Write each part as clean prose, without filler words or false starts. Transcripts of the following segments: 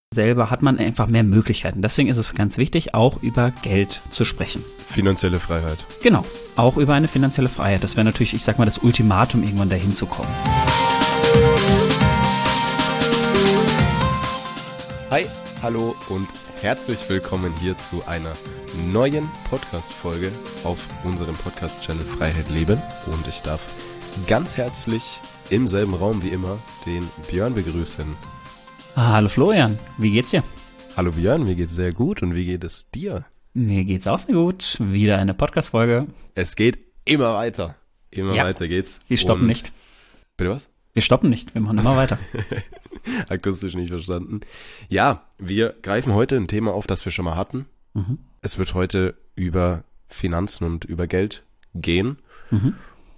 Selber hat man einfach mehr Möglichkeiten. Deswegen ist es ganz wichtig, auch über Geld zu sprechen. Finanzielle Freiheit. Genau, auch über eine finanzielle Freiheit. Das wäre natürlich, ich sag mal, das Ultimatum, irgendwann dahin zu kommen. Hi, hallo und herzlich willkommen hier zu einer neuen Podcast-Folge auf unserem Podcast-Channel Freiheit Leben. Und ich darf ganz herzlich im selben Raum wie immer den Björn begrüßen. Hallo Florian, wie geht's dir? Hallo Björn, mir geht's sehr gut und wie geht es dir? Mir geht's auch sehr gut. Wieder eine Podcast-Folge. Es geht immer weiter. Immer weiter geht's. Wir stoppen nicht. Bitte was? Wir stoppen nicht, wir machen immer weiter. Akustisch nicht verstanden. Ja, wir greifen heute ein Thema auf, das wir schon mal hatten. Mhm. Es wird heute über Finanzen und über Geld gehen. Mhm.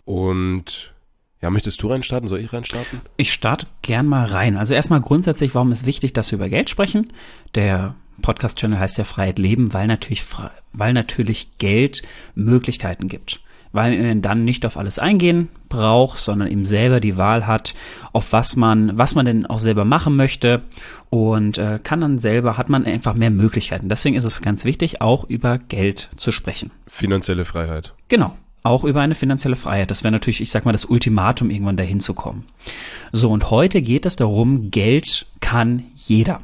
Und ja, möchtest du reinstarten? Soll ich reinstarten? Ich starte gern mal rein. Also erstmal grundsätzlich, warum ist wichtig, dass wir über Geld sprechen? Der Podcast-Channel heißt ja Freiheit Leben, weil natürlich Geld Möglichkeiten gibt. Weil man dann nicht auf alles eingehen braucht, sondern eben selber die Wahl hat, auf was man denn auch selber machen möchte und hat man einfach mehr Möglichkeiten. Deswegen ist es ganz wichtig, auch über Geld zu sprechen. Finanzielle Freiheit. Genau. Auch über eine finanzielle Freiheit. Das wäre natürlich, ich sag mal, das Ultimatum, irgendwann dahin zu kommen. So, und heute geht es darum, Geld kann jeder.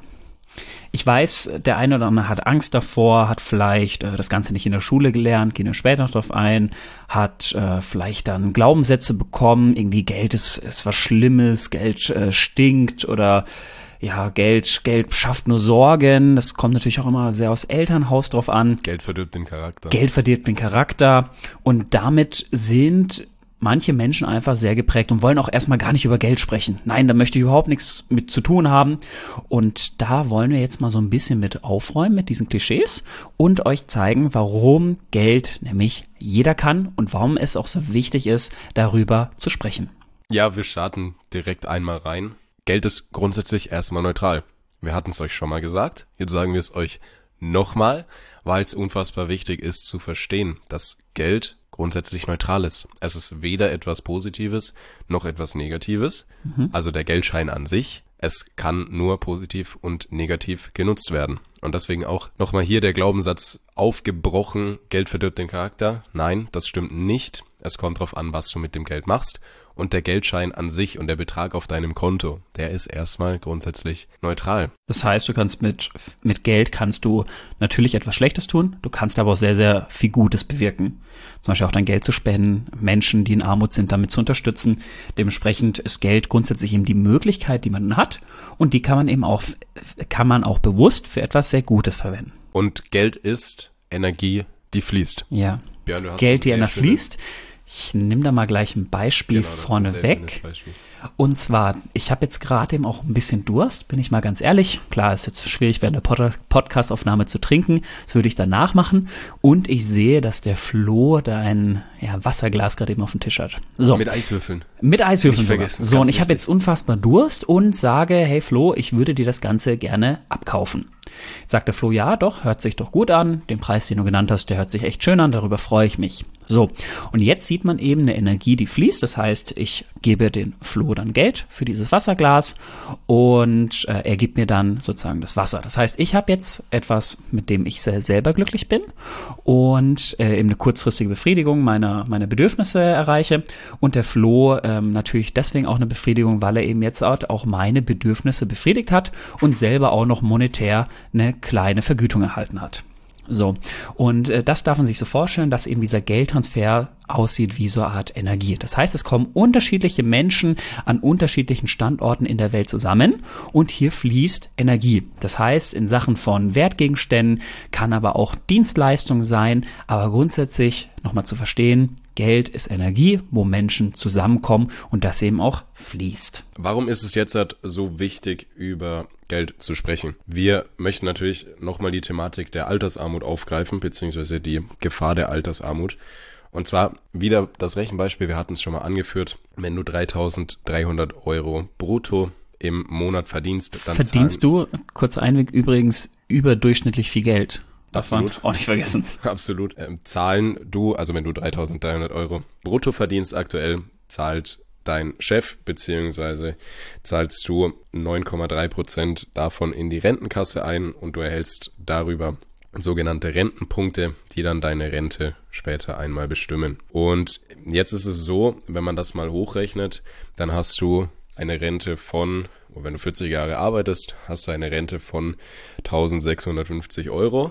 Ich weiß, der eine oder andere hat Angst davor, hat vielleicht das Ganze nicht in der Schule gelernt, gehen wir später noch drauf ein, hat vielleicht dann Glaubenssätze bekommen, irgendwie Geld ist was Schlimmes, Geld stinkt oder ja, Geld schafft nur Sorgen. Das kommt natürlich auch immer sehr aus Elternhaus drauf an. Geld verdirbt den Charakter. Geld verdirbt den Charakter. Und damit sind manche Menschen einfach sehr geprägt und wollen auch erstmal gar nicht über Geld sprechen. Nein, da möchte ich überhaupt nichts mit zu tun haben. Und da wollen wir jetzt mal so ein bisschen mit aufräumen, mit diesen Klischees und euch zeigen, warum Geld nämlich jeder kann und warum es auch so wichtig ist, darüber zu sprechen. Ja, wir starten direkt einmal rein. Geld ist grundsätzlich erstmal neutral. Wir hatten es euch schon mal gesagt, jetzt sagen wir es euch nochmal, weil es unfassbar wichtig ist zu verstehen, dass Geld grundsätzlich neutral ist. Es ist weder etwas Positives noch etwas Negatives, also der Geldschein an sich. Es kann nur positiv und negativ genutzt werden. Und deswegen auch nochmal hier der Glaubenssatz aufgebrochen, Geld verdirbt den Charakter. Nein, das stimmt nicht. Es kommt drauf an, was du mit dem Geld machst. Und der Geldschein an sich und der Betrag auf deinem Konto, der ist erstmal grundsätzlich neutral. Das heißt, du kannst mit Geld kannst du natürlich etwas Schlechtes tun, du kannst aber auch sehr, sehr viel Gutes bewirken. Zum Beispiel auch dein Geld zu spenden, Menschen, die in Armut sind, damit zu unterstützen. Dementsprechend ist Geld grundsätzlich eben die Möglichkeit, die man hat und die kann man auch bewusst für etwas sehr Gutes verwenden. Und Geld ist Energie, die fließt. Ja, Björn, du hast Geld, die einer fließt. Ich nehme da mal gleich ein Beispiel vorneweg. Und zwar, ich habe jetzt gerade eben auch ein bisschen Durst, bin ich mal ganz ehrlich. Klar, ist jetzt schwierig, während der Podcast-Aufnahme zu trinken. Das würde ich danach machen. Und ich sehe, dass der Flo da ein Wasserglas gerade eben auf dem Tisch hat. So. Mit Eiswürfeln. Mit Eiswürfeln sogar. Vergessen. So, und ich habe jetzt unfassbar Durst und sage, hey Flo, ich würde dir das Ganze gerne abkaufen. Jetzt sagt der Flo, ja doch, hört sich doch gut an. Den Preis, den du genannt hast, der hört sich echt schön an, darüber freue ich mich. So, und jetzt sieht man eben eine Energie, die fließt. Das heißt, ich gebe den Flo dann Geld für dieses Wasserglas und er gibt mir dann sozusagen das Wasser. Das heißt, ich habe jetzt etwas, mit dem ich selber glücklich bin und eben eine kurzfristige Befriedigung meiner Bedürfnisse erreiche und der Flo natürlich deswegen auch eine Befriedigung, weil er eben jetzt auch meine Bedürfnisse befriedigt hat und selber auch noch monetär eine kleine Vergütung erhalten hat. So, und das darf man sich so vorstellen, dass eben dieser Geldtransfer aussieht wie so eine Art Energie. Das heißt, es kommen unterschiedliche Menschen an unterschiedlichen Standorten in der Welt zusammen und hier fließt Energie. Das heißt, in Sachen von Wertgegenständen kann aber auch Dienstleistung sein, aber grundsätzlich nochmal zu verstehen, Geld ist Energie, wo Menschen zusammenkommen und das eben auch fließt. Warum ist es jetzt halt so wichtig, über Geld zu sprechen? Wir möchten natürlich nochmal die Thematik der Altersarmut aufgreifen, beziehungsweise die Gefahr der Altersarmut. Und zwar wieder das Rechenbeispiel, wir hatten es schon mal angeführt, wenn du 3.300 € brutto im Monat verdienst, dann verdienst du, kurzer Einweg übrigens, überdurchschnittlich viel Geld. Darf man auch nicht vergessen. Absolut. Zahlen du, also wenn du 3.300 € brutto verdienst aktuell, zahlt dein Chef, beziehungsweise zahlst du 9,3% davon in die Rentenkasse ein und du erhältst darüber sogenannte Rentenpunkte, die dann deine Rente später einmal bestimmen. Und jetzt ist es so, wenn man das mal hochrechnet, dann hast du eine Rente von, wenn du 40 Jahre arbeitest, hast du eine Rente von 1.650 Euro.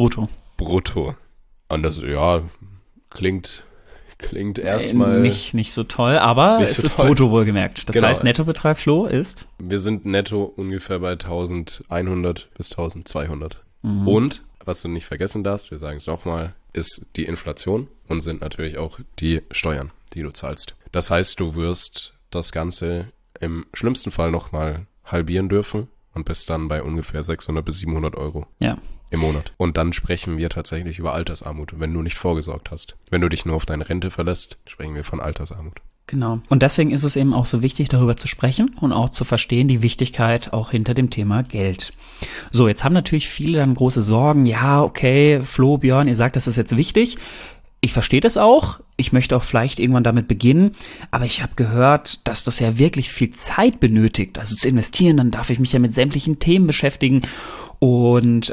Brutto. Und das, ja, klingt erstmal nicht so toll, aber es ist brutto wohlgemerkt. Das heißt, Nettobetrag, Flo, ist? Wir sind netto ungefähr bei 1.100 bis 1.200. Und, was du nicht vergessen darfst, wir sagen es nochmal, ist die Inflation und sind natürlich auch die Steuern, die du zahlst. Das heißt, du wirst das Ganze im schlimmsten Fall nochmal halbieren dürfen und bist dann bei ungefähr 600 bis 700 Euro im Monat. Und dann sprechen wir tatsächlich über Altersarmut, wenn du nicht vorgesorgt hast. Wenn du dich nur auf deine Rente verlässt, sprechen wir von Altersarmut. Genau. Und deswegen ist es eben auch so wichtig, darüber zu sprechen und auch zu verstehen, die Wichtigkeit auch hinter dem Thema Geld. So, jetzt haben natürlich viele dann große Sorgen. Ja, okay, Flo, Björn, ihr sagt, das ist jetzt wichtig. Ich verstehe das auch. Ich möchte auch vielleicht irgendwann damit beginnen. Aber ich habe gehört, dass das ja wirklich viel Zeit benötigt. Also zu investieren, dann darf ich mich ja mit sämtlichen Themen beschäftigen. Und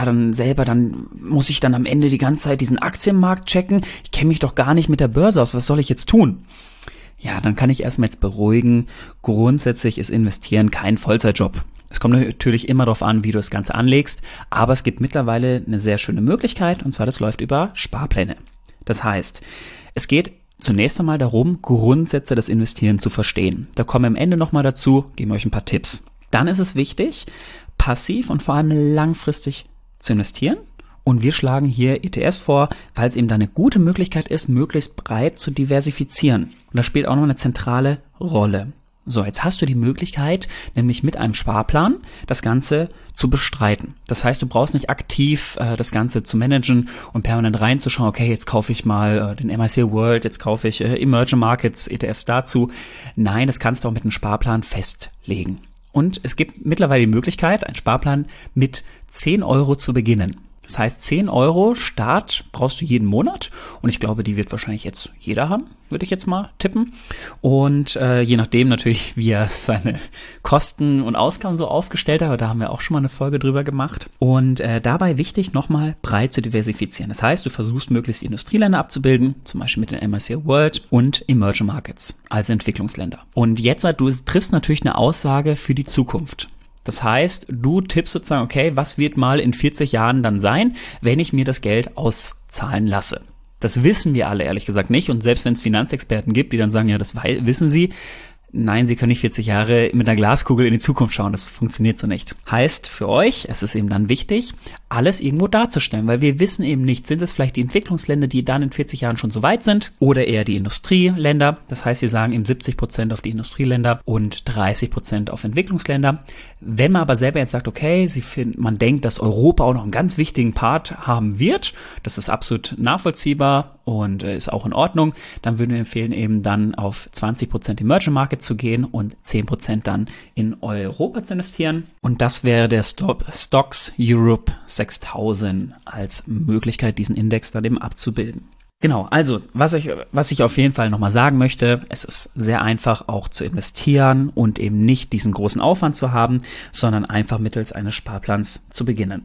dann muss ich dann am Ende die ganze Zeit diesen Aktienmarkt checken. Ich kenne mich doch gar nicht mit der Börse aus. Was soll ich jetzt tun? Ja, dann kann ich erstmal jetzt beruhigen. Grundsätzlich ist Investieren kein Vollzeitjob. Es kommt natürlich immer darauf an, wie du das Ganze anlegst. Aber es gibt mittlerweile eine sehr schöne Möglichkeit. Und zwar, das läuft über Sparpläne. Das heißt, es geht zunächst einmal darum, Grundsätze des Investierens zu verstehen. Da kommen wir am Ende nochmal dazu, geben wir euch ein paar Tipps. Dann ist es wichtig, passiv und vor allem langfristig zu investieren. Und wir schlagen hier ETFs vor, weil es eben da eine gute Möglichkeit ist, möglichst breit zu diversifizieren. Und das spielt auch noch eine zentrale Rolle. So, jetzt hast du die Möglichkeit, nämlich mit einem Sparplan das Ganze zu bestreiten. Das heißt, du brauchst nicht aktiv das Ganze zu managen und permanent reinzuschauen, okay, jetzt kaufe ich mal den MSCI World, jetzt kaufe ich Emerging Markets, ETFs dazu. Nein, das kannst du auch mit einem Sparplan festlegen. Und es gibt mittlerweile die Möglichkeit, einen Sparplan mit 10 Euro zu beginnen. Das heißt, 10 Euro Start brauchst du jeden Monat und ich glaube, die wird wahrscheinlich jetzt jeder haben, würde ich jetzt mal tippen. Und je nachdem natürlich, wie er seine Kosten und Ausgaben so aufgestellt hat, da haben wir auch schon mal eine Folge drüber gemacht. Und dabei wichtig, nochmal breit zu diversifizieren. Das heißt, du versuchst möglichst die Industrieländer abzubilden, zum Beispiel mit den MSCI World und Emerging Markets, also Entwicklungsländer. Und jetzt, du triffst natürlich eine Aussage für die Zukunft. Das heißt, du tippst sozusagen, okay, was wird mal in 40 Jahren dann sein, wenn ich mir das Geld auszahlen lasse? Das wissen wir alle ehrlich gesagt nicht. Und selbst wenn es Finanzexperten gibt, die dann sagen, ja, das wissen sie, nein, sie können nicht 40 Jahre mit einer Glaskugel in die Zukunft schauen. Das funktioniert so nicht. Heißt für euch, es ist eben dann wichtig, alles irgendwo darzustellen, weil wir wissen eben nicht, sind es vielleicht die Entwicklungsländer, die dann in 40 Jahren schon so weit sind oder eher die Industrieländer. Das heißt, wir sagen eben 70% auf die Industrieländer und 30% auf Entwicklungsländer. Wenn man aber selber jetzt sagt, okay, man denkt, dass Europa auch noch einen ganz wichtigen Part haben wird, das ist absolut nachvollziehbar und ist auch in Ordnung, dann würden wir empfehlen, eben dann auf 20% Emerging Market zu gehen und 10% dann in Europa zu investieren. Und das wäre der Stocks Europe 6000 als Möglichkeit, diesen Index dann eben abzubilden. Genau, also was ich auf jeden Fall nochmal sagen möchte, es ist sehr einfach auch zu investieren und eben nicht diesen großen Aufwand zu haben, sondern einfach mittels eines Sparplans zu beginnen.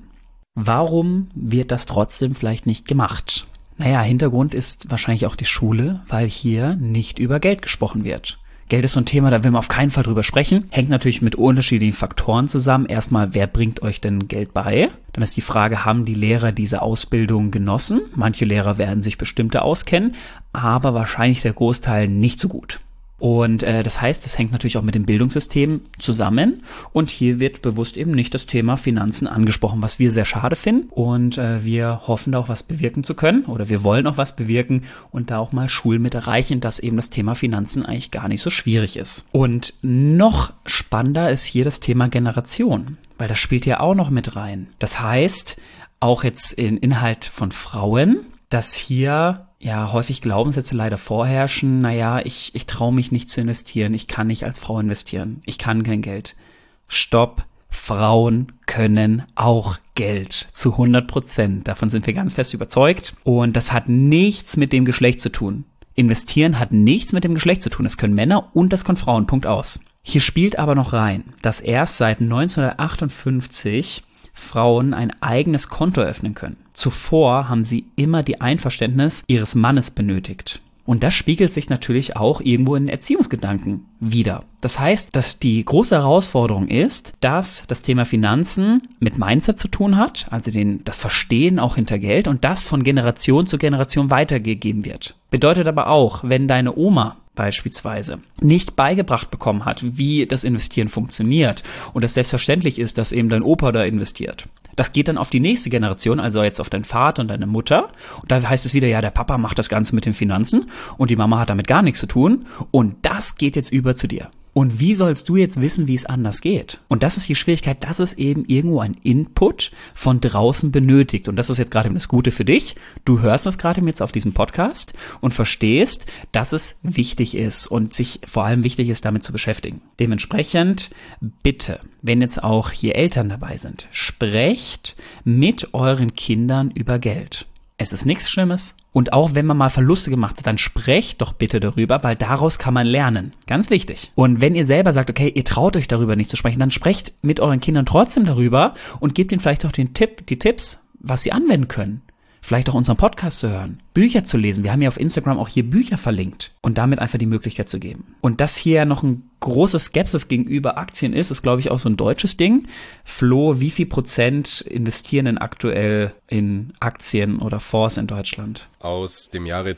Warum wird das trotzdem vielleicht nicht gemacht? Naja, Hintergrund ist wahrscheinlich auch die Schule, weil hier nicht über Geld gesprochen wird. Geld ist so ein Thema, da will man auf keinen Fall drüber sprechen. Hängt natürlich mit unterschiedlichen Faktoren zusammen. Erstmal, wer bringt euch denn Geld bei? Dann ist die Frage, haben die Lehrer diese Ausbildung genossen? Manche Lehrer werden sich bestimmte auskennen, aber wahrscheinlich der Großteil nicht so gut. Und das heißt, das hängt natürlich auch mit dem Bildungssystem zusammen und hier wird bewusst eben nicht das Thema Finanzen angesprochen, was wir sehr schade finden und wir hoffen da auch was bewirken zu können oder wir wollen auch was bewirken und da auch mal Schulen mit erreichen, dass eben das Thema Finanzen eigentlich gar nicht so schwierig ist. Und noch spannender ist hier das Thema Generation, weil das spielt ja auch noch mit rein. Das heißt, auch jetzt in Inhalt von Frauen, dass hier ja häufig Glaubenssätze leider vorherrschen, naja, ich traue mich nicht zu investieren, ich kann nicht als Frau investieren, ich kann kein Geld. Stopp, Frauen können auch Geld, zu 100%, davon sind wir ganz fest überzeugt und das hat nichts mit dem Geschlecht zu tun. Investieren hat nichts mit dem Geschlecht zu tun. Das können Männer und das können Frauen. Punkt aus. Hier spielt aber noch rein, dass erst seit 1958 Frauen ein eigenes Konto eröffnen können. Zuvor haben sie immer die Einverständnis ihres Mannes benötigt. Und das spiegelt sich natürlich auch irgendwo in Erziehungsgedanken wider. Das heißt, dass die große Herausforderung ist, dass das Thema Finanzen mit Mindset zu tun hat, also das Verstehen auch hinter Geld und das von Generation zu Generation weitergegeben wird. Bedeutet aber auch, wenn deine Oma beispielsweise nicht beigebracht bekommen hat, wie das Investieren funktioniert und es selbstverständlich ist, dass eben dein Opa da investiert. Das geht dann auf die nächste Generation, also jetzt auf deinen Vater und deine Mutter. Und da heißt es wieder, ja, der Papa macht das Ganze mit den Finanzen und die Mama hat damit gar nichts zu tun. Und das geht jetzt über zu dir. Und wie sollst du jetzt wissen, wie es anders geht? Und das ist die Schwierigkeit, dass es eben irgendwo ein Input von draußen benötigt. Und das ist jetzt gerade das Gute für dich. Du hörst es gerade jetzt auf diesem Podcast und verstehst, dass es wichtig ist und sich vor allem wichtig ist, damit zu beschäftigen. Dementsprechend bitte, wenn jetzt auch hier Eltern dabei sind, sprecht mit euren Kindern über Geld. Es ist nichts Schlimmes. Und auch wenn man mal Verluste gemacht hat, dann sprecht doch bitte darüber, weil daraus kann man lernen. Ganz wichtig. Und wenn ihr selber sagt, okay, ihr traut euch darüber nicht zu sprechen, dann sprecht mit euren Kindern trotzdem darüber und gebt ihnen vielleicht auch die Tipps, was sie anwenden können. Vielleicht auch unseren Podcast zu hören, Bücher zu lesen. Wir haben ja auf Instagram auch hier Bücher verlinkt und damit einfach die Möglichkeit zu geben. Und dass hier noch ein großes Skepsis gegenüber Aktien ist glaube ich auch so ein deutsches Ding. Flo, wie viel Prozent investieren denn aktuell in Aktien oder Fonds in Deutschland? Aus dem Jahre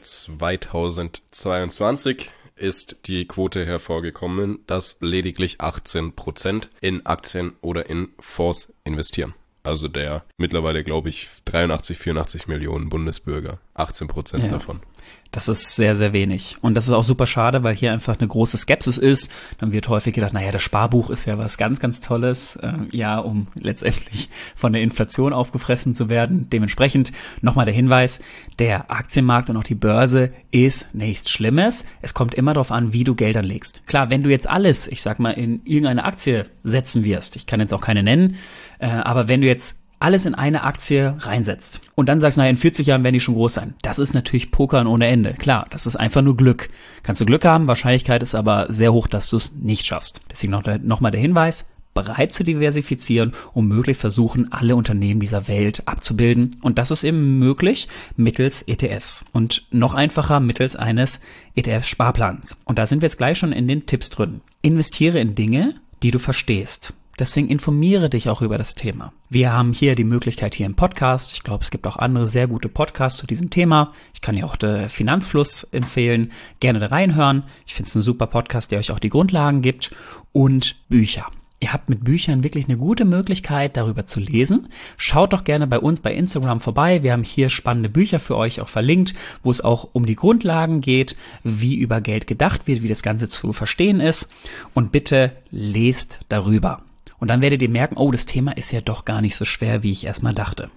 2022 ist die Quote hervorgekommen, dass lediglich 18% in Aktien oder in Fonds investieren. Also der mittlerweile, glaube ich, 84 Millionen Bundesbürger. 18% davon. Das ist sehr, sehr wenig. Und das ist auch super schade, weil hier einfach eine große Skepsis ist. Dann wird häufig gedacht, naja, das Sparbuch ist ja was ganz, ganz Tolles, um letztendlich von der Inflation aufgefressen zu werden. Dementsprechend nochmal der Hinweis, der Aktienmarkt und auch die Börse ist nichts Schlimmes. Es kommt immer darauf an, wie du Geld anlegst. Klar, wenn du jetzt alles, ich sag mal, in irgendeine Aktie setzen wirst, ich kann jetzt auch keine nennen, aber wenn du jetzt alles in eine Aktie reinsetzt und dann sagst, naja, in 40 Jahren werden die schon groß sein. Das ist natürlich Pokern ohne Ende. Klar, das ist einfach nur Glück. Kannst du Glück haben, Wahrscheinlichkeit ist aber sehr hoch, dass du es nicht schaffst. Deswegen nochmal der Hinweis, bereit zu diversifizieren und möglichst versuchen, alle Unternehmen dieser Welt abzubilden. Und das ist eben möglich mittels ETFs und noch einfacher mittels eines ETF-Sparplans. Und da sind wir jetzt gleich schon in den Tipps drin. Investiere in Dinge, die du verstehst. Deswegen informiere dich auch über das Thema. Wir haben hier die Möglichkeit hier im Podcast. Ich glaube, es gibt auch andere sehr gute Podcasts zu diesem Thema. Ich kann ja auch den Finanzfluss empfehlen. Gerne da reinhören. Ich finde es ein super Podcast, der euch auch die Grundlagen gibt. Und Bücher. Ihr habt mit Büchern wirklich eine gute Möglichkeit, darüber zu lesen. Schaut doch gerne bei uns bei Instagram vorbei. Wir haben hier spannende Bücher für euch auch verlinkt, wo es auch um die Grundlagen geht, wie über Geld gedacht wird, wie das Ganze zu verstehen ist. Und bitte lest darüber. Und dann werdet ihr merken, oh, das Thema ist ja doch gar nicht so schwer, wie ich erstmal dachte.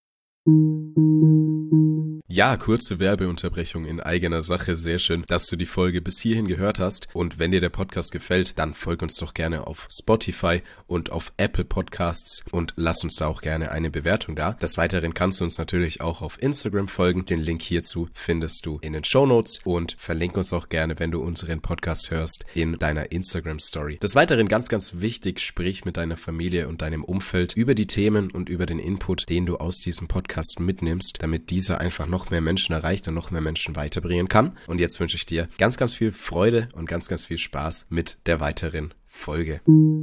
Ja, kurze Werbeunterbrechung in eigener Sache. Sehr schön, dass du die Folge bis hierhin gehört hast. Und wenn dir der Podcast gefällt, dann folg uns doch gerne auf Spotify und auf Apple Podcasts und lass uns da auch gerne eine Bewertung da. Des Weiteren kannst du uns natürlich auch auf Instagram folgen. Den Link hierzu findest du in den Shownotes und verlink uns auch gerne, wenn du unseren Podcast hörst, in deiner Instagram-Story. Des Weiteren ganz, ganz wichtig, sprich mit deiner Familie und deinem Umfeld über die Themen und über den Input, den du aus diesem Podcast mitnimmst, damit dieser einfach noch mehr Menschen erreicht und noch mehr Menschen weiterbringen kann. Und jetzt wünsche ich dir ganz, ganz viel Freude und ganz, ganz viel Spaß mit der weiteren Folge.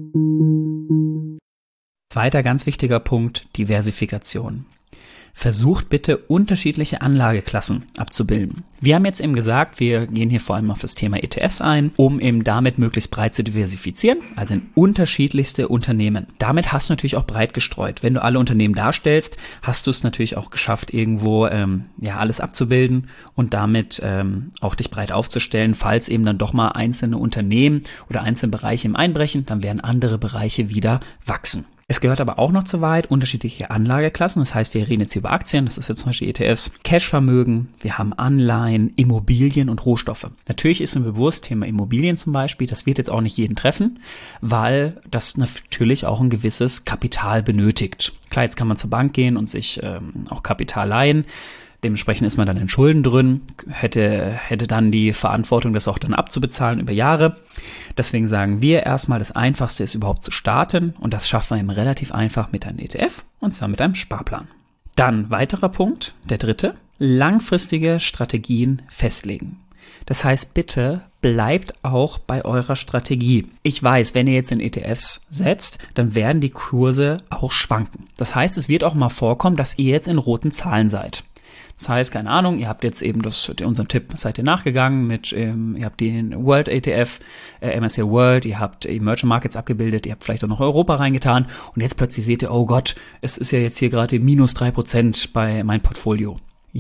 Zweiter ganz wichtiger Punkt, Diversifikation. Versucht bitte unterschiedliche Anlageklassen abzubilden. Wir haben jetzt eben gesagt, wir gehen hier vor allem auf das Thema ETFs ein, um eben damit möglichst breit zu diversifizieren, also in unterschiedlichste Unternehmen. Damit hast du natürlich auch breit gestreut. Wenn du alle Unternehmen darstellst, hast du es natürlich auch geschafft, irgendwo alles abzubilden und damit auch dich breit aufzustellen. Falls eben dann doch mal einzelne Unternehmen oder einzelne Bereiche im einbrechen, dann werden andere Bereiche wieder wachsen. Es gehört aber auch noch zu weit, unterschiedliche Anlageklassen. Das heißt, wir reden jetzt hier über Aktien, das ist jetzt zum Beispiel ETFs, Cashvermögen, wir haben Anleihen, Immobilien und Rohstoffe. Natürlich ist mir bewusst, Thema Immobilien zum Beispiel, das wird jetzt auch nicht jeden treffen, weil das natürlich auch ein gewisses Kapital benötigt. Klar, jetzt kann man zur Bank gehen und sich auch Kapital leihen. Dementsprechend ist man dann in Schulden drin, hätte dann die Verantwortung, das auch dann abzubezahlen über Jahre. Deswegen sagen wir erstmal, das Einfachste ist überhaupt zu starten und das schaffen wir eben relativ einfach mit einem ETF und zwar mit einem Sparplan. Dann weiterer Punkt, der dritte, langfristige Strategien festlegen. Das heißt, bitte bleibt auch bei eurer Strategie. Ich weiß, wenn ihr jetzt in ETFs setzt, dann werden die Kurse auch schwanken. Das heißt, es wird auch mal vorkommen, dass ihr jetzt in roten Zahlen seid. Das heißt, keine Ahnung, ihr habt jetzt eben unseren Tipp, seid ihr nachgegangen ihr habt den World ETF, MSCI World, ihr habt Emerging Markets abgebildet, ihr habt vielleicht auch noch Europa reingetan und jetzt plötzlich seht ihr, oh Gott, es ist ja jetzt hier gerade minus 3% bei meinem Portfolio.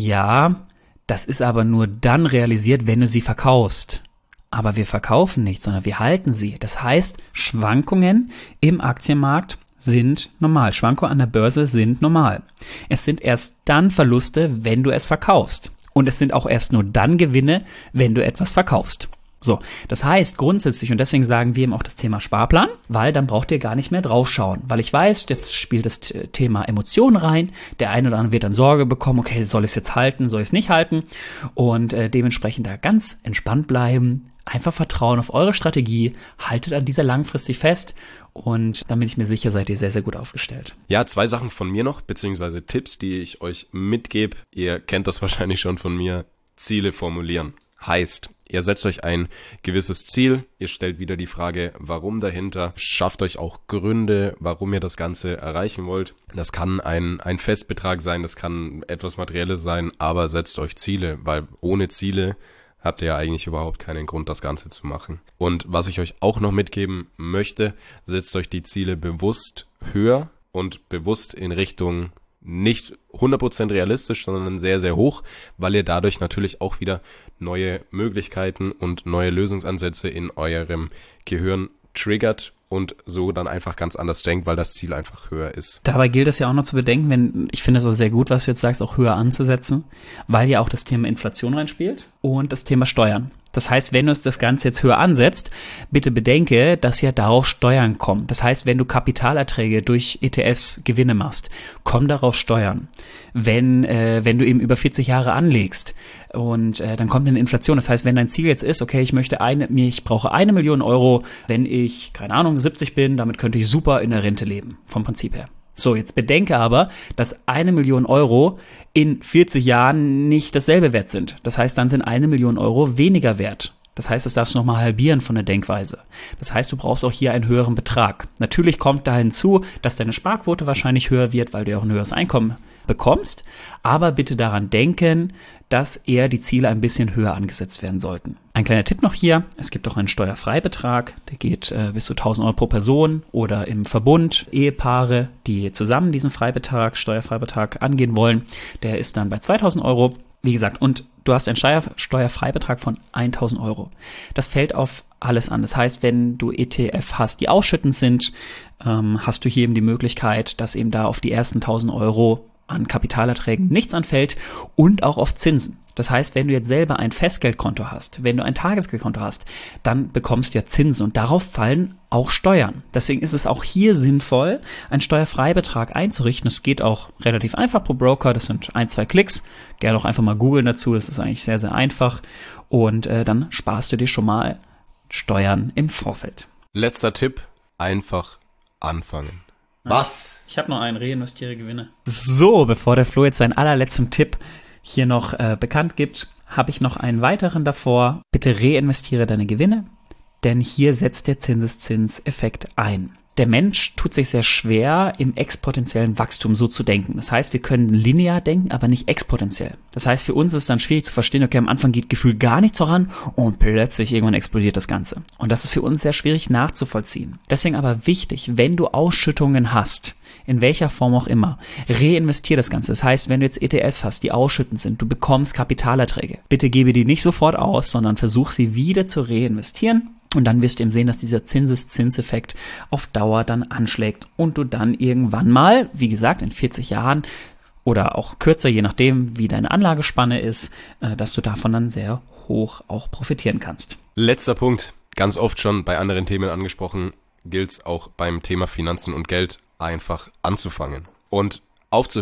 Ja, das ist aber nur dann realisiert, wenn du sie verkaufst. Aber wir verkaufen nicht, sondern wir halten sie. Das heißt, Schwankungen im Aktienmarkt sind normal. Schwankungen an der Börse sind normal. Es sind erst dann Verluste, wenn du es verkaufst. Und es sind auch erst nur dann Gewinne, wenn du etwas verkaufst. So, das heißt grundsätzlich, und deswegen sagen wir eben auch das Thema Sparplan, weil dann braucht ihr gar nicht mehr draufschauen. Weil ich weiß, jetzt spielt das Thema Emotionen rein. Der eine oder andere wird dann Sorge bekommen, okay, soll ich es jetzt halten, soll ich es nicht halten? Und dementsprechend da ganz entspannt bleiben, einfach vertrauen auf eure Strategie, haltet an dieser langfristig fest und dann bin ich mir sicher, seid ihr sehr, sehr gut aufgestellt. Ja, 2 Sachen von mir noch, beziehungsweise Tipps, die ich euch mitgebe. Ihr kennt das wahrscheinlich schon von mir. Ziele formulieren. Heißt, ihr setzt euch ein gewisses Ziel, ihr stellt wieder die Frage, warum dahinter, schafft euch auch Gründe, warum ihr das Ganze erreichen wollt. Das kann ein Festbetrag sein, das kann etwas Materielles sein, aber setzt euch Ziele, weil ohne Ziele habt ihr ja eigentlich überhaupt keinen Grund, das Ganze zu machen. Und was ich euch auch noch mitgeben möchte, setzt euch die Ziele bewusst höher und bewusst in Richtung nicht 100% realistisch, sondern sehr, sehr hoch, weil ihr dadurch natürlich auch wieder neue Möglichkeiten und neue Lösungsansätze in eurem Gehirn triggert und so dann einfach ganz anders denkt, weil das Ziel einfach höher ist. Dabei gilt es ja auch noch zu bedenken, ich finde es auch sehr gut, was du jetzt sagst, auch höher anzusetzen, weil ja auch das Thema Inflation reinspielt und das Thema Steuern. Das heißt, wenn du das Ganze jetzt höher ansetzt, bitte bedenke, dass ja darauf Steuern kommen. Das heißt, wenn du Kapitalerträge durch ETFs Gewinne machst, kommen darauf Steuern. Wenn du eben über 40 Jahre anlegst und dann kommt eine Inflation. Das heißt, wenn dein Ziel jetzt ist, okay, ich brauche 1 Million Euro, wenn ich, keine Ahnung, 70 bin, damit könnte ich super in der Rente leben, vom Prinzip her. So, jetzt bedenke aber, dass 1 Million Euro in 40 Jahren nicht dasselbe wert sind. Das heißt, dann sind 1 Million Euro weniger wert. Das heißt, das darfst du nochmal halbieren von der Denkweise. Das heißt, du brauchst auch hier einen höheren Betrag. Natürlich kommt da hinzu, dass deine Sparquote wahrscheinlich höher wird, weil du ja auch ein höheres Einkommen bekommst. Aber bitte daran denken, dass eher die Ziele ein bisschen höher angesetzt werden sollten. Ein kleiner Tipp noch hier, es gibt auch einen Steuerfreibetrag, der geht bis zu 1.000 Euro pro Person oder im Verbund Ehepaare, die zusammen diesen Steuerfreibetrag angehen wollen, der ist dann bei 2.000 Euro. Wie gesagt, und du hast einen Steuerfreibetrag von 1.000 Euro. Das fällt auf alles an. Das heißt, wenn du ETF hast, die ausschüttend sind, hast du hier eben die Möglichkeit, dass eben da auf die ersten 1.000 Euro an Kapitalerträgen nichts anfällt und auch auf Zinsen. Das heißt, wenn du jetzt selber ein Festgeldkonto hast, wenn du ein Tagesgeldkonto hast, dann bekommst du ja Zinsen und darauf fallen auch Steuern. Deswegen ist es auch hier sinnvoll, einen Steuerfreibetrag einzurichten. Das geht auch relativ einfach pro Broker. Das sind 1-2 Klicks. Gerne auch einfach mal googeln dazu. Das ist eigentlich sehr, sehr einfach. Und dann sparst du dir schon mal Steuern im Vorfeld. Letzter Tipp, einfach anfangen. Was? Ich habe noch einen, reinvestiere Gewinne. So, bevor der Flo jetzt seinen allerletzten Tipp hier noch bekannt gibt, habe ich noch einen weiteren davor. Bitte reinvestiere deine Gewinne, denn hier setzt der Zinseszinseffekt ein. Der Mensch tut sich sehr schwer, im exponentiellen Wachstum so zu denken. Das heißt, wir können linear denken, aber nicht exponentiell. Das heißt, für uns ist es dann schwierig zu verstehen, okay, am Anfang geht Gefühl gar nichts voran und plötzlich irgendwann explodiert das Ganze. Und das ist für uns sehr schwierig nachzuvollziehen. Deswegen aber wichtig, wenn du Ausschüttungen hast, in welcher Form auch immer, reinvestier das Ganze. Das heißt, wenn du jetzt ETFs hast, die ausschüttend sind, du bekommst Kapitalerträge. Bitte gebe die nicht sofort aus, sondern versuch sie wieder zu reinvestieren. Und dann wirst du eben sehen, dass dieser Zinseszinseffekt auf Dauer dann anschlägt und du dann irgendwann mal, wie gesagt, in 40 Jahren oder auch kürzer, je nachdem, wie deine Anlagespanne ist, dass du davon dann sehr hoch auch profitieren kannst. Letzter Punkt, ganz oft schon bei anderen Themen angesprochen, gilt es auch beim Thema Finanzen und Geld einfach anzufangen und aufzuhören,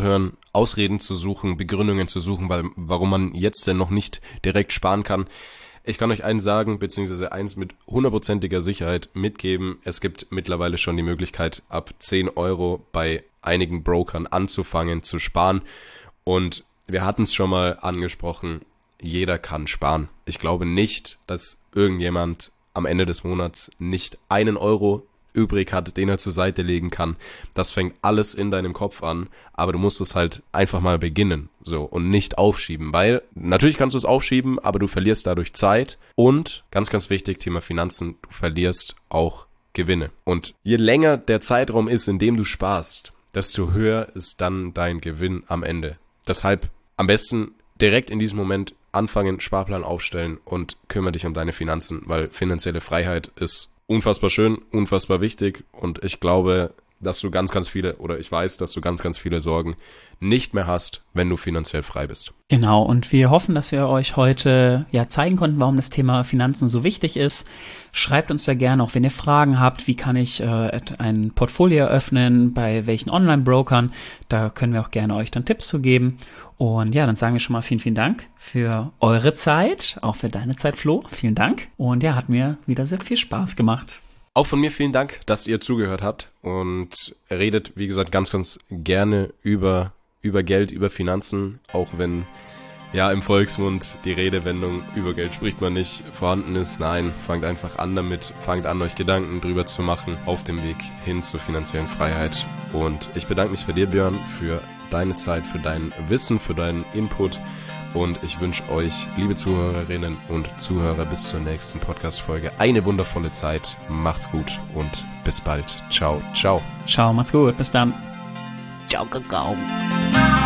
Ausreden zu suchen, Begründungen zu suchen, warum man jetzt denn noch nicht direkt sparen kann. Ich kann euch eins sagen, beziehungsweise eins mit 100%iger Sicherheit mitgeben. Es gibt mittlerweile schon die Möglichkeit, ab 10 Euro bei einigen Brokern anzufangen zu sparen. Und wir hatten es schon mal angesprochen, jeder kann sparen. Ich glaube nicht, dass irgendjemand am Ende des Monats nicht 1 Euro übrig hat, den er zur Seite legen kann. Das fängt alles in deinem Kopf an, aber du musst es halt einfach mal beginnen, so, und nicht aufschieben, weil natürlich kannst du es aufschieben, aber du verlierst dadurch Zeit und, ganz, ganz wichtig, Thema Finanzen, du verlierst auch Gewinne. Und je länger der Zeitraum ist, in dem du sparst, desto höher ist dann dein Gewinn am Ende. Deshalb am besten direkt in diesem Moment anfangen, Sparplan aufstellen und kümmere dich um deine Finanzen, weil finanzielle Freiheit ist unfassbar schön, unfassbar wichtig und ich glaube, dass du ganz, ganz viele, oder ich weiß, dass du ganz, ganz viele Sorgen nicht mehr hast, wenn du finanziell frei bist. Genau, und wir hoffen, dass wir euch heute zeigen konnten, warum das Thema Finanzen so wichtig ist. Schreibt uns da gerne, auch wenn ihr Fragen habt, wie kann ich ein Portfolio eröffnen, bei welchen Online-Brokern, da können wir auch gerne euch dann Tipps zu geben. Und ja, dann sagen wir schon mal vielen, vielen Dank für eure Zeit, auch für deine Zeit, Flo. Vielen Dank. Und ja, hat mir wieder sehr viel Spaß gemacht. Auch von mir vielen Dank, dass ihr zugehört habt und redet, wie gesagt, ganz, ganz gerne über Geld, über Finanzen, auch wenn ja im Volksmund die Redewendung über Geld spricht man nicht vorhanden ist. Nein, fangt einfach an damit, fangt an, euch Gedanken drüber zu machen auf dem Weg hin zur finanziellen Freiheit. Und ich bedanke mich bei dir, Björn, für deine Zeit, für dein Wissen, für deinen Input. Und ich wünsche euch, liebe Zuhörerinnen und Zuhörer, bis zur nächsten Podcast-Folge eine wundervolle Zeit. Macht's gut und bis bald. Ciao, ciao. Ciao, macht's gut. Bis dann. Ciao, Kakao.